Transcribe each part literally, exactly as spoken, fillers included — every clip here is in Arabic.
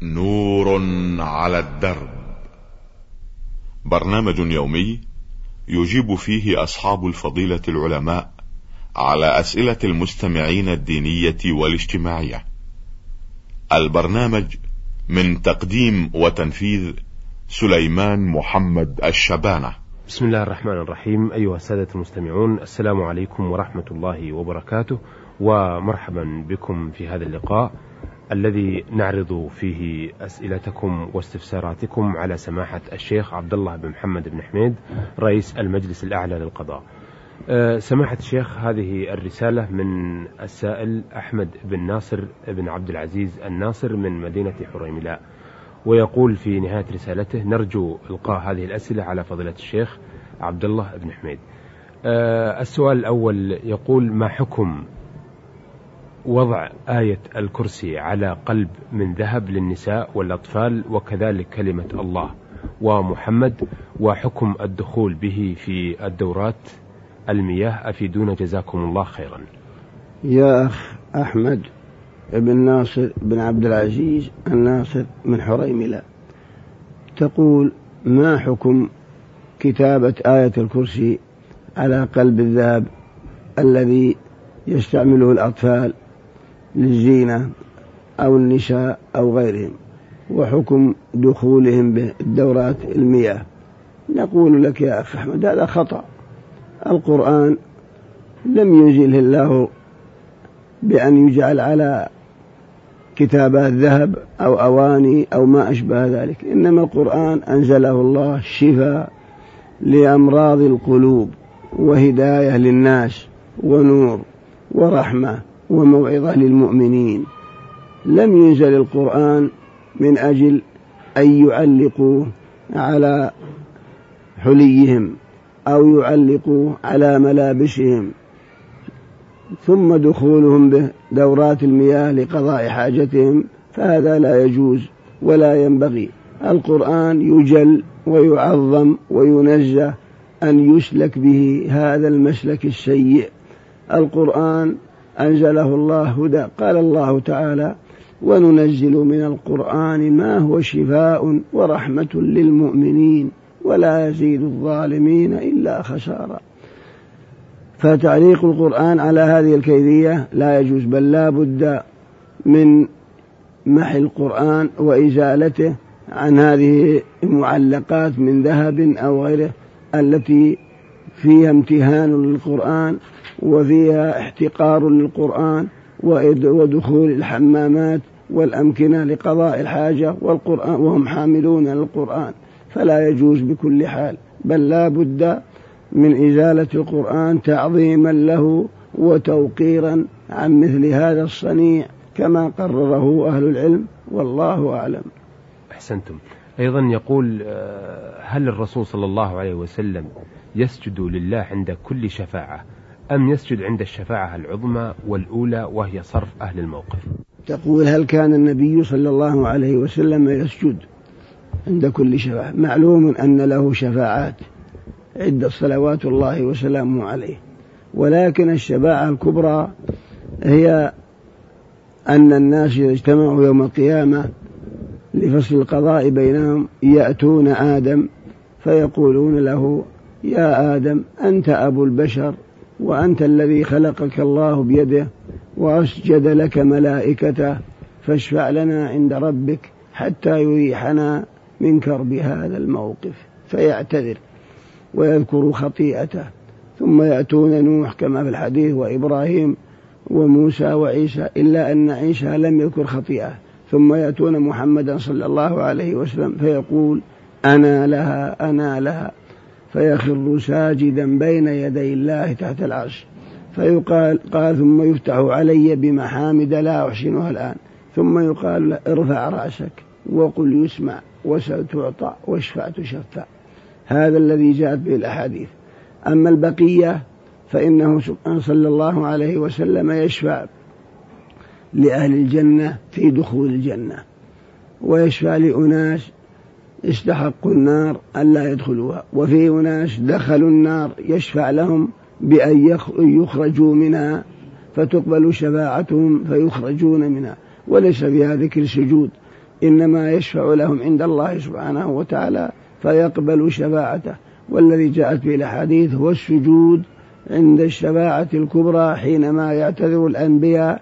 نور على الدرب، برنامج يومي يجيب فيه أصحاب الفضيلة العلماء على أسئلة المستمعين الدينية والاجتماعية. البرنامج من تقديم وتنفيذ سليمان محمد الشبانة. بسم الله الرحمن الرحيم. أيها السادة المستمعون، السلام عليكم ورحمة الله وبركاته، ومرحبا بكم في هذا اللقاء الذي نعرض فيه أسئلتكم واستفساراتكم على سماحة الشيخ عبد الله بن محمد بن حميد رئيس المجلس الأعلى للقضاء. أه سماحة الشيخ، هذه الرسالة من السائل أحمد بن ناصر بن عبد العزيز الناصر من مدينة حريملاء، ويقول في نهاية رسالته: نرجو إلقاء هذه الأسئلة على فضيلة الشيخ عبد الله بن حميد. أه السؤال الأول يقول: ما حكم وضع آية الكرسي على قلب من ذهب للنساء والأطفال، وكذلك كلمة الله ومحمد، وحكم الدخول به في الدورات المياه؟ أفيدونا جزاكم الله خيرا. يا أخ أحمد بن ناصر بن عبد العزيز الناصر من حريملاء، تقول: ما حكم كتابة آية الكرسي على قلب الذهب الذي يستعمله الأطفال للزينة أو النساء أو غيرهم، وحكم دخولهم بالدورات المياه؟ نقول لك يا أخي أحمد، هذا خطأ. القرآن لم ينزله الله بأن يجعل على كتابات ذهب أو أواني أو ما أشبه ذلك، إنما القرآن أنزله الله شفاء لأمراض القلوب وهداية للناس ونور ورحمة وموعظة للمؤمنين. لم ينزل القرآن من أجل أن يعلقوا على حليهم أو يعلقوا على ملابسهم، ثم دخولهم بدورات المياه لقضاء حاجتهم، فهذا لا يجوز ولا ينبغي. القرآن يجل ويعظم وينزه أن يسلك به هذا المسلك السيء. القرآن أنزله الله هدى، قال الله تعالى: وننزل من القرآن ما هو شفاء ورحمة للمؤمنين ولا يزيد الظالمين إلا خسارا. فتعليق القرآن على هذه الكيفية لا يجوز، بل لا بد من محي القرآن وإزالته عن هذه المعلقات من ذهب أو غيره التي فيها امتهان للقرآن وفيها احتقار للقرآن ودخول الحمامات والأمكنة لقضاء الحاجة والقرآن وهم حاملون للقرآن، فلا يجوز بكل حال، بل لا بد من إزالة القرآن تعظيما له وتوقيرا عن مثل هذا الصنيع كما قرره أهل العلم، والله أعلم. أحسنتم. أيضا يقول: هل الرسول صلى الله عليه وسلم يسجد لله عند كل شفاعة، أم يسجد عند الشفاعة العظمى والأولى وهي صرف أهل الموقف؟ تقول: هل كان النبي صلى الله عليه وسلم يسجد عند كل شفاعة؟ معلوم أن له شفاعات عدة صلوات الله وسلامه عليه، ولكن الشفاعة الكبرى هي أن الناس إذا اجتمعوا يوم القيامة لفصل القضاء بينهم يأتون آدم فيقولون له: يا آدم، أنت أبو البشر، وأنت الذي خلقك الله بيده وأسجد لك ملائكته، فاشفع لنا عند ربك حتى يريحنا من كرب هذا الموقف. فيعتذر ويذكر خطيئته، ثم يأتون نوح كما في الحديث وإبراهيم وموسى وعيسى، إلا أن عيسى لم يذكر خطيئة، ثم يأتون محمدا صلى الله عليه وسلم فيقول: أنا لها أنا لها، فيخر ساجدا بين يدي الله تحت العرش، فيقال قال ثم يفتح علي بمحامد لا أحسنها الآن، ثم يقال له: ارفع رأسك وقل يسمع وسل تعطى واشفع تشفع. هذا الذي جاءت به الأحاديث. أما البقية فإنه صلى الله عليه وسلم يشفع لأهل الجنة في دخول الجنة، ويشفع لأناس استحقوا النار ألا يدخلوها، وفي أناس دخلوا النار يشفع لهم بأن يخرجوا منها فتقبل شفاعتهم فيخرجون منها، وليس فيها ذكر سجود، إنما يشفع لهم عند الله سبحانه وتعالى فيقبل شفاعته. والذي جاءت به الأحاديث هو السجود عند الشفاعة الكبرى حينما يعتذر الأنبياء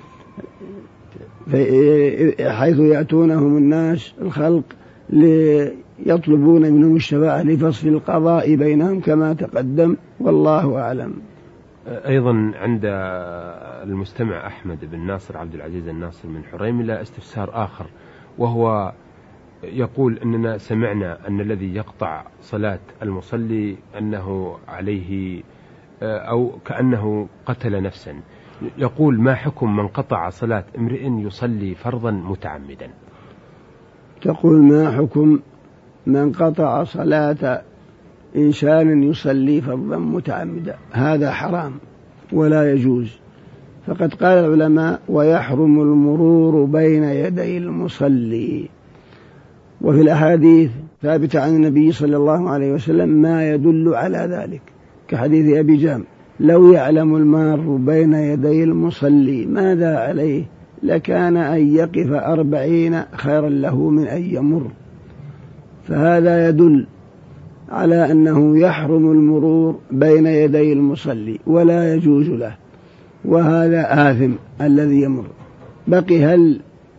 حيث يأتونهم الناس الخلق ليطلبون منهم الشفاعة لفصل القضاء بينهم كما تقدم، والله أعلم. أيضا عند المستمع أحمد بن ناصر عبد العزيز الناصر من حريملة استفسار آخر، وهو يقول أننا سمعنا أن الذي يقطع صلاة المصلي أنه عليه أو كأنه قتل نفسا. يقول ما حكم من قطع صلاة امرئ يصلي فرضا متعمدا؟ تقول ما حكم من قطع صلاة إنسان يصلي فرضا متعمدا؟ هذا حرام ولا يجوز. فقد قال العلماء ويحرم المرور بين يدي المصلي. وفي الأحاديث ثابتة عن النبي صلى الله عليه وسلم ما يدل على ذلك، كحديث أبي جام لو يعلم المار بين يدي المصلي ماذا عليه لكان أن يقف أربعين خيرا له من أن يمر. فهذا يدل على أنه يحرم المرور بين يدي المصلي ولا يجوز له، وهذا آثم الذي يمر. بقي هل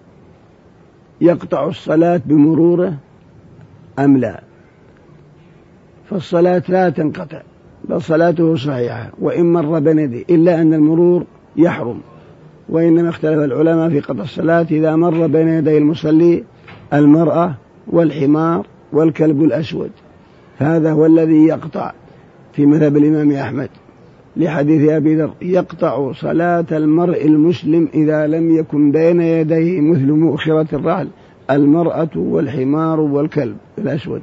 يقطع الصلاة بمروره أم لا؟ فالصلاة لا تنقطع بل صلاته صحيحة وإن مر بين يديه، إلا أن المرور يحرم. وإنما اختلف العلماء في قطع الصلاة إذا مر بين يدي المصلي المرأة والحمار والكلب الأسود، هذا هو الذي يقطع في مذهب الإمام أحمد لحديث أبي ذر يقطع صلاة المرء المسلم إذا لم يكن بين يديه مثل مؤخرة الرحل المرأة والحمار والكلب الأسود.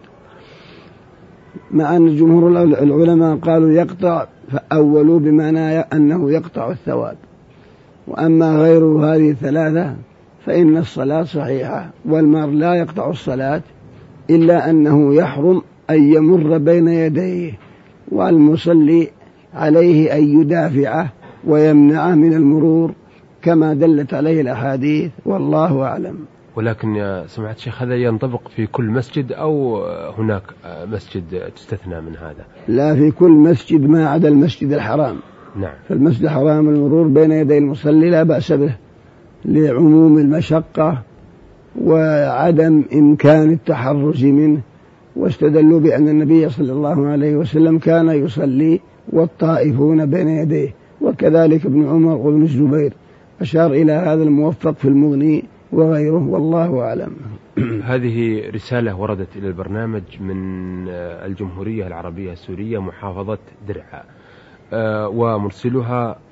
مع أن جمهور العلماء قالوا يقطع فأولوا بمعنى أنه يقطع الثواب، وأما غير هذه الثلاثة فإن الصلاة صحيحة. والمار لا يقطع الصلاة إلا أنه يحرم أن يمر بين يديه، والمصلي عليه أن يدافعه ويمنعه من المرور كما دلت عليه الأحاديث، والله أعلم. ولكن يا سمعت شيخ هذا ينطبق في كل مسجد أو هناك مسجد تستثنى من هذا؟ لا، في كل مسجد ما عدا المسجد الحرام. نعم. فالمسجد الحرام المرور بين يدي المصلي لا بأس به لعموم المشقة وعدم إمكان التحرز منه، واستدلوا بأن النبي صلى الله عليه وسلم كان يصلي والطائفون بين يديه، وكذلك ابن عمر وابن الزبير أشار إلى هذا الموفق في المغني وغيره، والله أعلم. هذه رسالة وردت إلى البرنامج من الجمهورية العربية السورية محافظة درعا، ومرسلها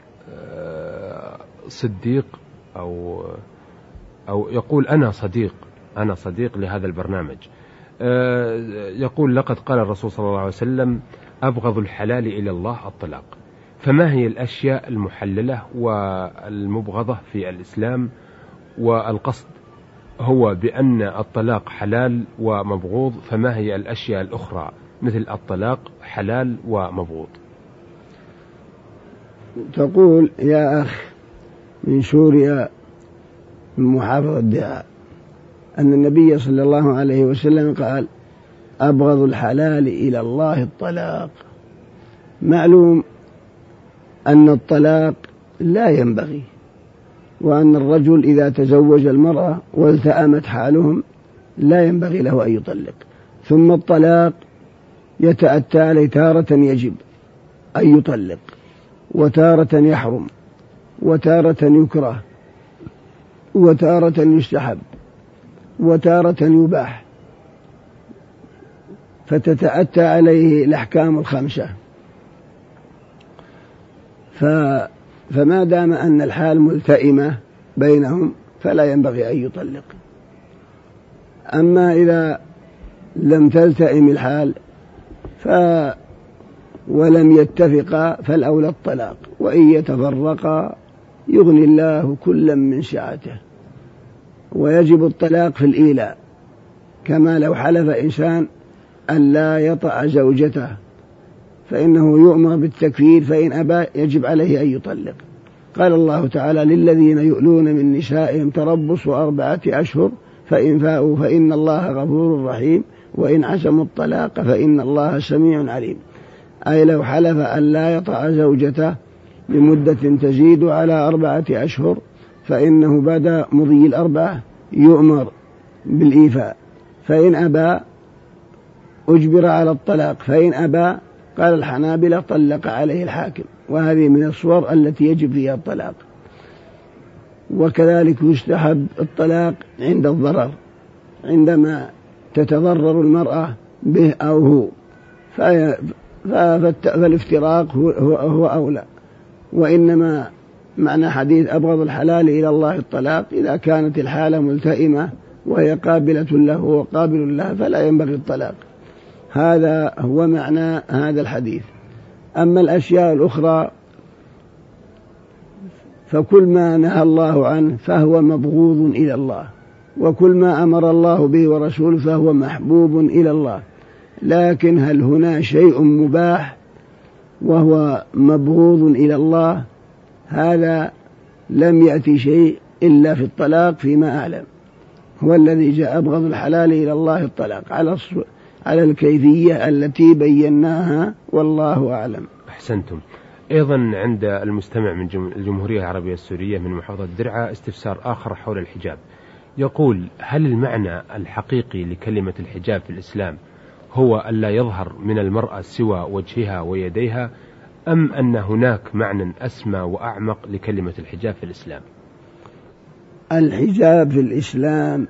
صديق أو أو يقول أنا صديق أنا صديق لهذا البرنامج. يقول لقد قال الرسول صلى الله عليه وسلم أبغض الحلال إلى الله الطلاق، فما هي الأشياء المحللة والمبغضة في الإسلام؟ والقصد هو بأن الطلاق حلال ومبغوض، فما هي الأشياء الأخرى مثل الطلاق حلال ومبغوض؟ تقول يا أخ من سوريا من محافظة درعا أن النبي صلى الله عليه وسلم قال أبغض الحلال إلى الله الطلاق. معلوم أن الطلاق لا ينبغي، وأن الرجل إذا تزوج المرأة والتأمت حالهم لا ينبغي له أن يطلق. ثم الطلاق يتأتى عليه تارة يجب أن يطلق، وتارة يحرم، وتارة يكره، وتارة يستحب، وتارة يباح، فتتأتى عليه الأحكام الخمسة. ف... فما دام أن الحال ملتئمة بينهم فلا ينبغي أن يطلق. أما إذا لم تلتئم الحال ف... ولم يتفقا فالأولى الطلاق، وإن يتفرقا يغني الله كلا من سعته. ويجب الطلاق في الإيلاء، كما لو حلف إنسان أن لا يطأ زوجته فإنه يؤمر بالتكفير، فإن أبى يجب عليه أن يطلق. قال الله تعالى للذين يؤلون من نسائهم تربص أربعة أشهر فإن فاءوا فإن الله غفور رحيم، وإن عزموا الطلاق فإن الله سميع عليم. أي لو حلف أن لا يطأ زوجته لمدة تزيد على أربعة أشهر فإنه بعد مضي الأربعة يؤمر بالإيفاء، فإن أبى أجبر على الطلاق، فإن أبى قال الحنابلة طلق عليه الحاكم، وهذه من الصور التي يجب فيها الطلاق. وكذلك يستحب الطلاق عند الضرر، عندما تتضرر المرأة به أو هو، فالافتراق هو, هو أولى. وإنما معنى حديث أبغض الحلال إلى الله الطلاق، إذا كانت الحالة ملتئمة وهي قابلة له وقابل لها فلا ينبغي الطلاق. هذا هو معنى هذا الحديث. أما الأشياء الأخرى فكل ما نهى الله عنه فهو مبغوض إلى الله، وكل ما أمر الله به ورسوله فهو محبوب إلى الله. لكن هل هنا شيء مباح وهو مبغوض إلى الله؟ هذا لم يأتي شيء إلا في الطلاق فيما أعلم، هو الذي جاء أبغض الحلال إلى الله الطلاق على على الكيفية التي بيناها، والله أعلم. أحسنتم. أيضا عند المستمع من الجمهورية العربية السورية من محافظة درعا استفسار آخر حول الحجاب، يقول: هل المعنى الحقيقي لكلمة الحجاب في الإسلام هو ألا يظهر من المرأة سوى وجهها ويديها، أم أن هناك معنى أسمى وأعمق لكلمة الحجاب في الإسلام؟ الحجاب في الإسلام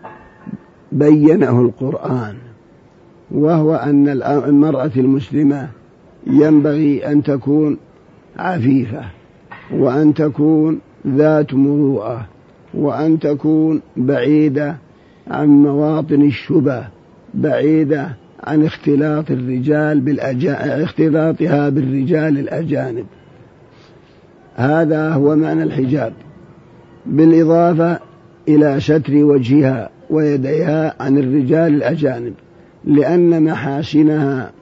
بينه القرآن، وهو أن المرأة المسلمة ينبغي أن تكون عفيفة، وأن تكون ذات مروءة، وأن تكون بعيدة عن مواطن الشبه، بعيدة عن اختلاط الرجال بالأجانب، اختلاطها بالرجال الأجانب. هذا هو معنى الحجاب، بالإضافة إلى ستر وجهها ويديها عن الرجال الأجانب، لأن محاسنها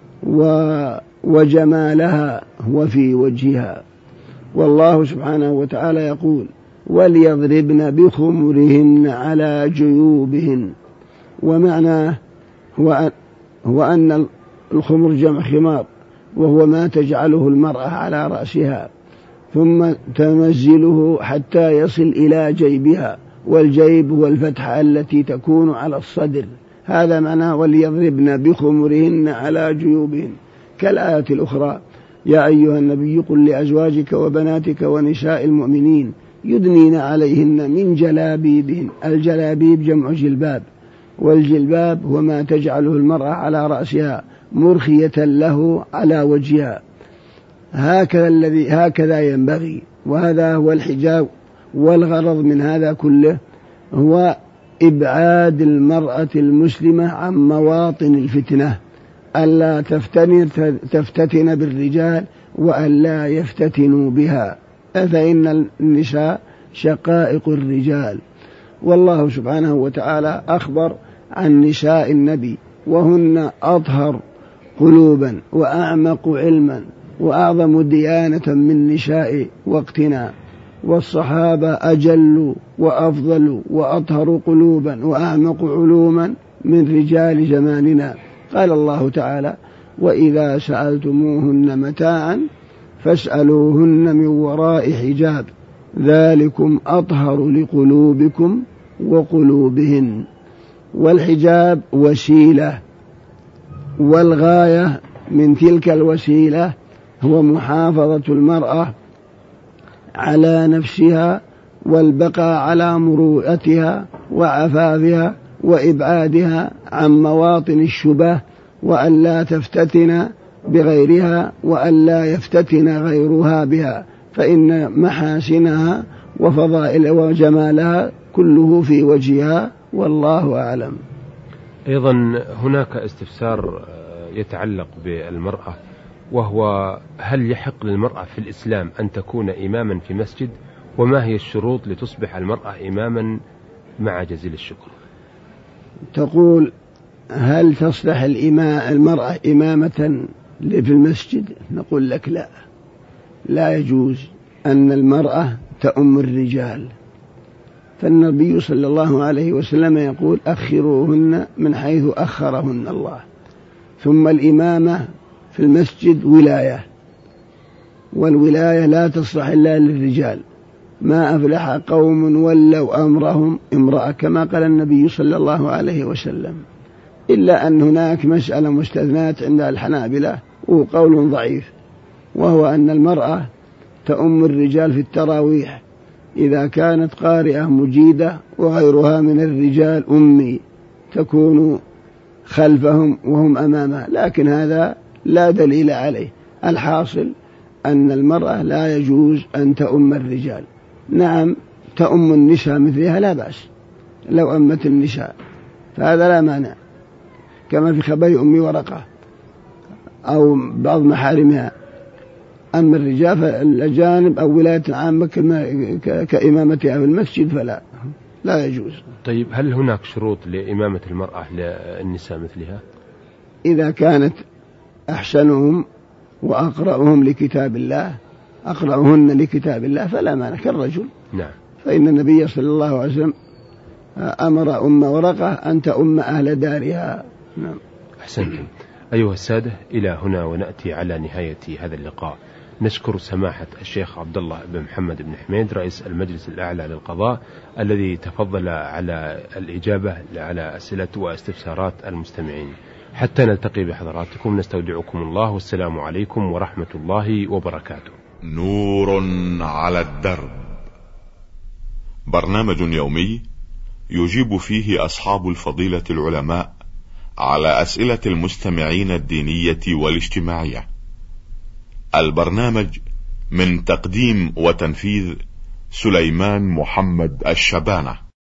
وجمالها هو في وجهها. والله سبحانه وتعالى يقول: وليضربن بخمرهن على جيوبهن. ومعناه هو هو أن الخمر جمع خمار، وهو ما تجعله المرأة على رأسها ثم تنزله حتى يصل إلى جيبها، والجيب هو الفتحة التي تكون على الصدر. هذا معناه وليضربن بخمرهن على جيوبهن. كالآية الأخرى: يا أيها النبي قل لأزواجك وبناتك ونساء المؤمنين يدنين عليهن من جلابيبهن. الجلابيب جمع جلباب، والجلباب هو ما تجعله المرأة على رأسها مرخية له على وجهها. هكذا الذي هكذا ينبغي، وهذا هو الحجاب. والغرض من هذا كله هو إبعاد المرأة المسلمة عن مواطن الفتنة، ألا تفتن تفتتن بالرجال وألا يفتتنوا بها، فإن النساء شقائق الرجال. والله سبحانه وتعالى أخبر عن نساء النبي وهن أطهر قلوبا وأعمق علما وأعظم ديانة من نساء وقتنا، والصحابة أجل وأفضل وأطهر قلوبا وأعمق علوما من رجال زماننا. قال الله تعالى: وإذا سألتموهن متاعا فاسألوهن من وراء حجاب ذلكم أطهر لقلوبكم وقلوبهن. والحجاب وسيلة، والغاية من تلك الوسيلة هو محافظة المرأة على نفسها والبقاء على مروءتها وعفافها وإبعادها عن مواطن الشبه، وأن لا تفتتن بغيرها وأن لا يفتتن غيرها بها، فإن محاسنها وفضائل وجمالها كله في وجهها، والله أعلم. أيضا هناك استفسار يتعلق بالمرأة، وهو: هل يحق للمرأة في الإسلام أن تكون إماما في مسجد؟ وما هي الشروط لتصبح المرأة إماما مع جزيل الشكر؟ تقول: هل تصلح المرأة إمامة في المسجد؟ نقول لك لا، لا يجوز أن المرأة تؤم الرجال، فالنبي صلى الله عليه وسلم يقول أخروهن من حيث أخرهن الله. ثم الإمامة في المسجد ولاية، والولاية لا تصلح إلا للرجال. ما أفلح قوم ولوا أمرهم امرأة، كما قال النبي صلى الله عليه وسلم، إلا أن هناك مسألة مستثنات عند الحنابلة وقول ضعيف، وهو أن المرأة تؤم الرجال في التراويح إذا كانت قارئة مجيدة وغيرها من الرجال أمي تكون خلفهم وهم أمامها، لكن هذا لا دليل عليه. الحاصل أن المرأة لا يجوز أن تؤم الرجال. نعم تؤم النساء مثلها لا بأس، لو أمت النساء فهذا لا مانع، كما في خبر أم ورقة أو بعض محارمها. أما الرجال فالأجانب أو ولاية عامة كإمامتها في المسجد فلا لا يجوز. طيب هل هناك شروط لإمامة المرأة للنساء مثلها؟ إذا كانت أحسنهم وأقرأهم لكتاب الله أقرأهن لكتاب الله فلا مانع كالرجل. نعم. فإن النبي صلى الله عليه وسلم أمر أم ورقة أن تؤم أهل دارها. نعم. أحسنتم. أيها السادة، إلى هنا ونأتي على نهاية هذا اللقاء. نشكر سماحة الشيخ عبد الله بن محمد بن حميد رئيس المجلس الأعلى للقضاء الذي تفضل على الإجابة على أسئلة واستفسارات المستمعين. حتى نلتقي بحضراتكم نستودعكم الله، والسلام عليكم ورحمة الله وبركاته. نور على الدرب، برنامج يومي يجيب فيه أصحاب الفضيلة العلماء على أسئلة المستمعين الدينية والاجتماعية. البرنامج من تقديم وتنفيذ سليمان محمد الشبانة.